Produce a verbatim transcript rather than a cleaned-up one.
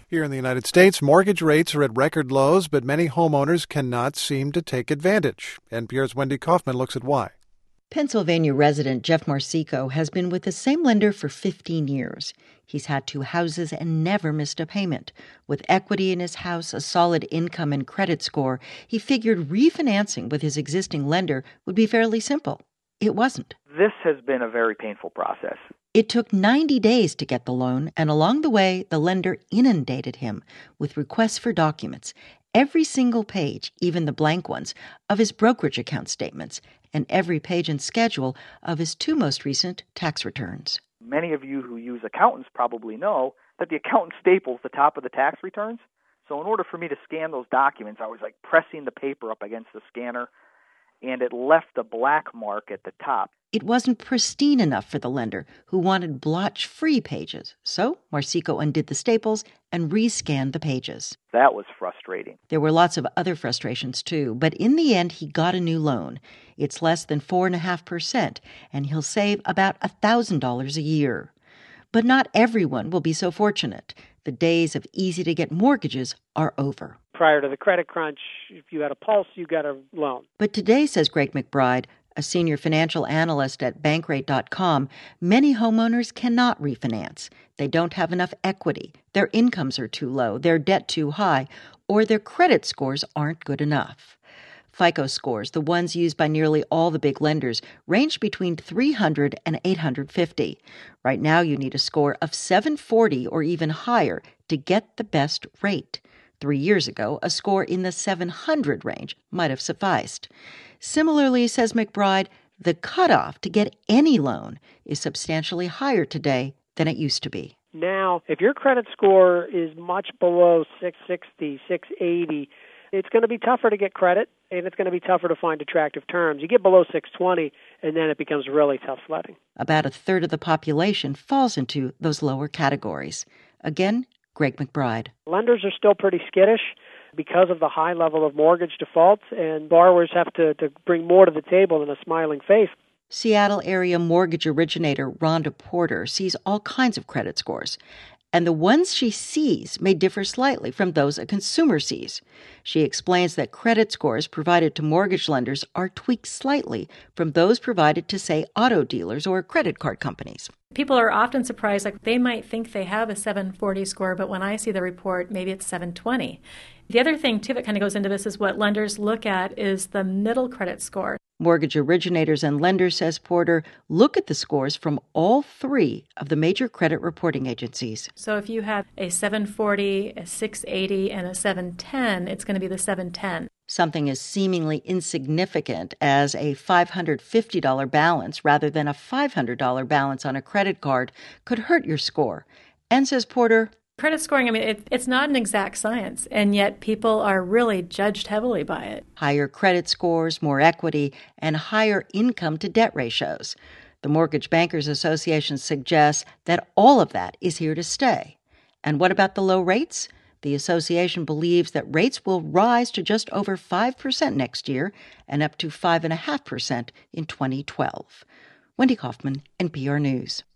Here in the United States, mortgage rates are at record lows, but many homeowners cannot seem to take advantage. N P R's Wendy Kaufman looks at why. Pennsylvania resident Jeff Marsico has been with the same lender for fifteen years. He's had two houses and never missed a payment. With equity in his house, a solid income and credit score, he figured refinancing with his existing lender would be fairly simple. It wasn't. This has been a very painful process. It took ninety days to get the loan, and along the way, the lender inundated him with requests for documents, every single page, even the blank ones, of his brokerage account statements, and every page and schedule of his two most recent tax returns. Many of you who use accountants probably know that the accountant staples the top of the tax returns. So in order for me to scan those documents, I was like pressing the paper up against the scanner, and it left a black mark at the top. It wasn't pristine enough for the lender, who wanted blotch-free pages. So Marsico undid the staples and rescanned the pages. That was frustrating. There were lots of other frustrations, too, but in the end, he got a new loan. It's less than four point five percent, and he'll save about one thousand dollars a year. But not everyone will be so fortunate. The days of easy-to-get mortgages are over. Prior to the credit crunch, if you had a pulse, you got a loan. But today, says Greg McBride, a senior financial analyst at Bankrate dot com, many homeowners cannot refinance. They don't have enough equity, their incomes are too low, their debt too high, or their credit scores aren't good enough. FICO scores, the ones used by nearly all the big lenders, range between three hundred and eight hundred fifty. Right now, you need a score of seven forty or even higher to get the best rate. Three years ago, a score in the seven hundred range might have sufficed. Similarly, says McBride, the cutoff to get any loan is substantially higher today than it used to be. Now, if your credit score is much below six sixty, six eighty, it's going to be tougher to get credit, and it's going to be tougher to find attractive terms. You get below six twenty, and then it becomes really tough sledding. About a third of the population falls into those lower categories. Again, Greg McBride. Lenders are still pretty skittish because of the high level of mortgage defaults, and borrowers have to, to bring more to the table than a smiling face. Seattle area mortgage originator Rhonda Porter sees all kinds of credit scores, and the ones she sees may differ slightly from those a consumer sees. She explains that credit scores provided to mortgage lenders are tweaked slightly from those provided to, say, auto dealers or credit card companies. People are often surprised, like they might think they have a seven forty score, but when I see the report, maybe it's seven twenty. The other thing, too, that kind of goes into this is what lenders look at is the middle credit score. Mortgage originators and lenders, says Porter, look at the scores from all three of the major credit reporting agencies. So if you have a seven forty, a six eighty, and a seven ten, it's going to be the seven ten. Something as seemingly insignificant as a five hundred fifty dollars balance rather than a five hundred dollars balance on a credit card could hurt your score. And, says Porter, credit scoring, I mean, it, it's not an exact science, and yet people are really judged heavily by it. Higher credit scores, more equity, and higher income-to-debt ratios. The Mortgage Bankers Association suggests that all of that is here to stay. And what about the low rates? The association believes that rates will rise to just over five percent next year and up to five point five percent in twenty twelve. Wendy Kaufman, N P R News.